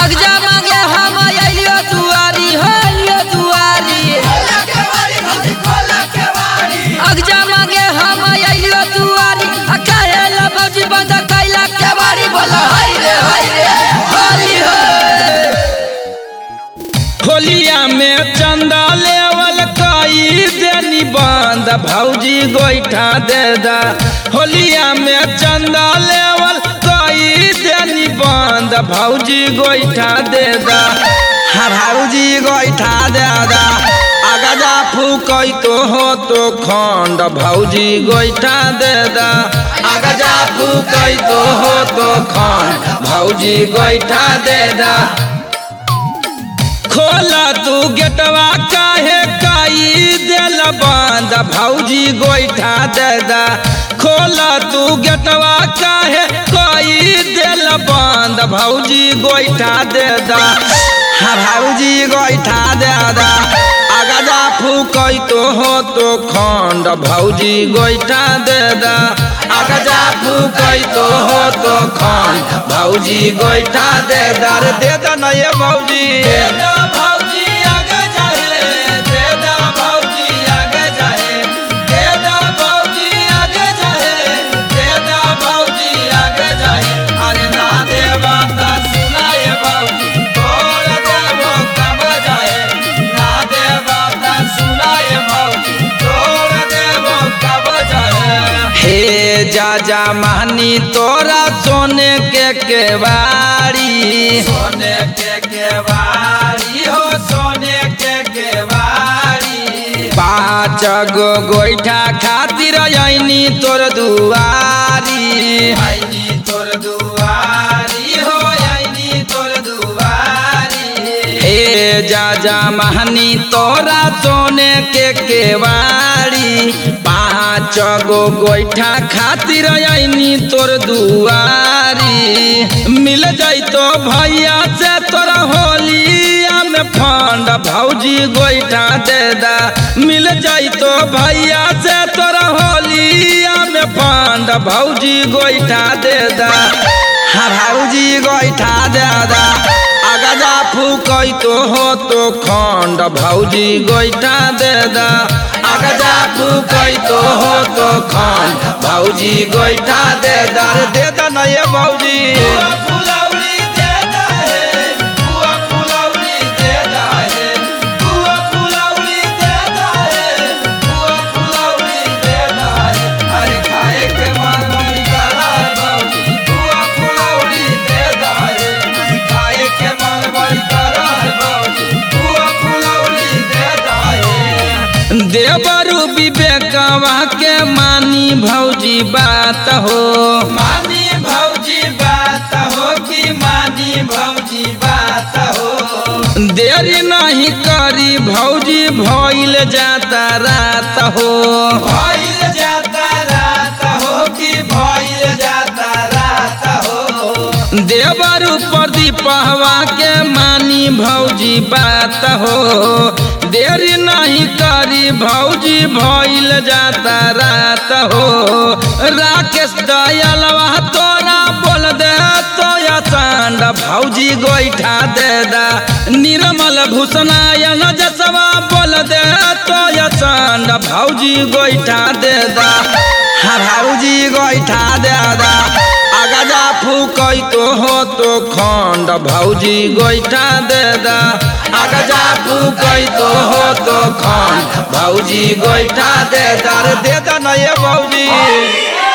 अगजा मांगे हम आइयो दुआरी हो दुआरी अगजा मांगे हम आइयो दुआरी कहेला भौजी बंद कैला केवाड़ी बोला हाय रे होली हो। होलिया में चंदा लेवल कई देनी बंद भौजी गोईठा दे दा। होलिया में चंदा लेवल कई देनी बंद भौजी गोईठा दे दा। हाँ भौजी गोईठा दे दा। अगजा फूकई तो हो तो खंड भौजी गोईठा दे दा। अगजा फूकई तो हो तो खंड भौजी गोईठा दे दा। खोला तू गेटवा काहे काई दिल बंद भौजी गोईठा दे दा। खोला तू गेटवा काहे काई दिल बंद भौजी गोईठा दे दा। हाँ भौजी गोईठा दे दा। अगजा फूकई तो हो तो खंड भौजी गोईठा दे दा। अगजा फूकई तो हो तो खंड भौजी गोईठा दे दा। रे दे दा ना ये भौजी जा जा महनी तोरा सोने के केवाड़ी सोने के केवाड़ी हो सोने के केवाड़ी। 5 गो गोईठा खातिर आईनी तोर दुआरी आईनी तोर दुआरी हो आईनी तोर दुआरी। हे जा जा महनी तोरा सोने के केवाड़ी 5 गो गोईठा खातिर आईनी तोर दुआरी। मिल जाई तो भैया से तोरा होलिया में फंड भौजी गोईठा दे दा। मिल जाई तो भैया से तोरा होलिया में फंड भौजी गोईठा दे दा। हाँ भौजी गोईठा दे दा। अगजा फूकई तो हो तो खंड भौजी गोईठा दे दा। अगजा फूकई तो हो तो खंड भौजी गोईठा दे दा। दे दा ना ये भौजी देवरु विवेकवा के मानी भौजी बात हो मानी भौजी बात हो कि मानी भौजी बात हो। देरी नहीं करी भौजी भइल जाता रात हो भइल जाता रात हो कि भइल जाता रात हो। देवरु प्रदीपवा के मानी भौजी बात हो देरी नहीं करी भौजी भइल जाता रात हो। राकेश दयालवा तोरा बोल दे तो सांड भौजी गोईठा दे दा। निर्मल भूषणायन जसवा बोल दे तो सांड भौजी गोईठा दे दा। हाँ भौजी गोईठा दे दा। अगजा फूकई तो हो तो खंड भौजी गोईठा दे दा। अगजा फूकई तो हो तो खंड भौजी गोईठा दे दा। दे दा ना ये भौजी।